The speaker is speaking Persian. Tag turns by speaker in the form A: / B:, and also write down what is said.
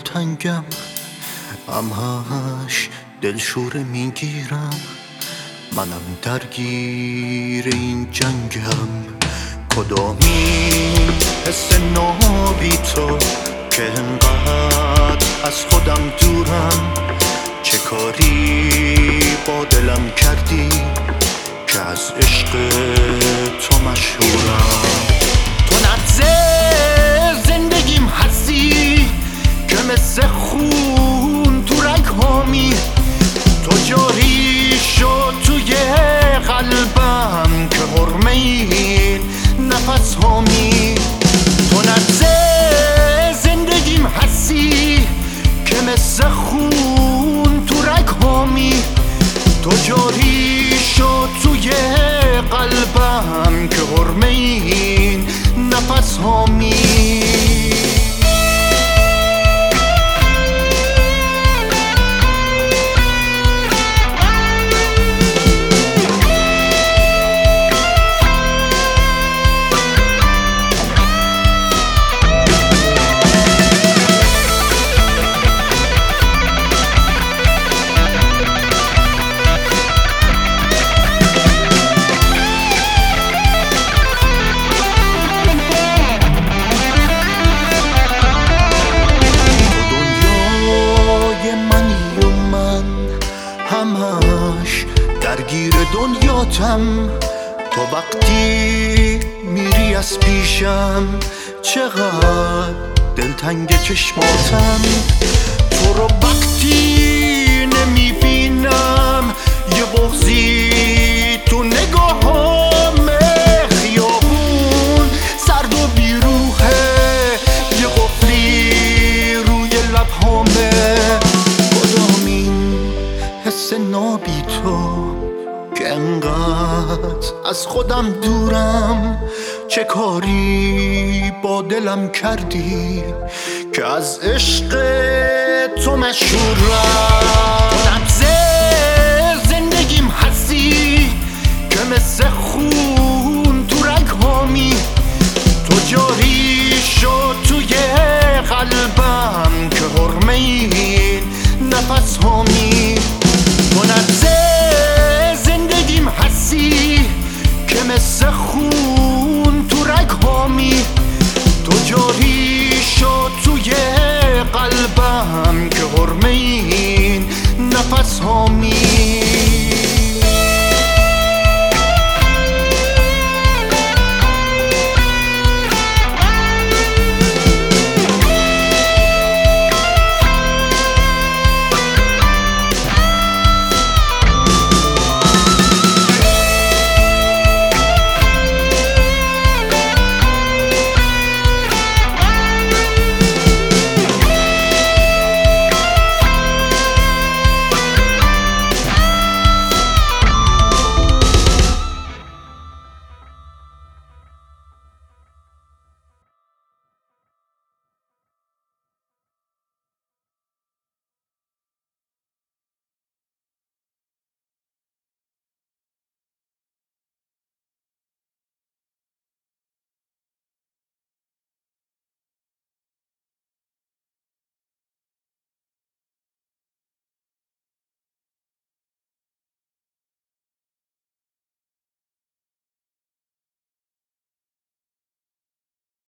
A: دلتنگم، همش دلشوره میگیرم. منم درگیر این جنگم. کدامین حس نابی تو که انقدر از خودم دورم؟ چه کاری با دلم کردی که از عشق تو مشهورم؟ تو نبض زندگیم هستی که مثل خون تو رگ هامی. تو جاری شد توی قلبم که حرمه این نفس هامی. تو نبض زندگیم هستی که مثل خون تو رگ هامی. تو جاری شد توی قلبم که حرمه این نفس هامی. همش درگیر دنیاتم. تو وقتی میری از پیشم چقدر دلتنگ چشماتم. تو رو وقتی نمیبینم یه بغضی تو نگاهامه. خیابون سرد و بیروحه، یه قفلی روی لبهامه. حس نابی تو که انقدر از خودم دورم؟ چه کاری با دلم کردی که از عشق تو مشهورم؟ تو نبض زندگیم هستی که مثل خون تو رگ هامی. تو جاری شد توی قلبم که حرمه این نفس هامی. تو نبض زندگیم هستی که مثل خون تو رگ هامی. تو جاری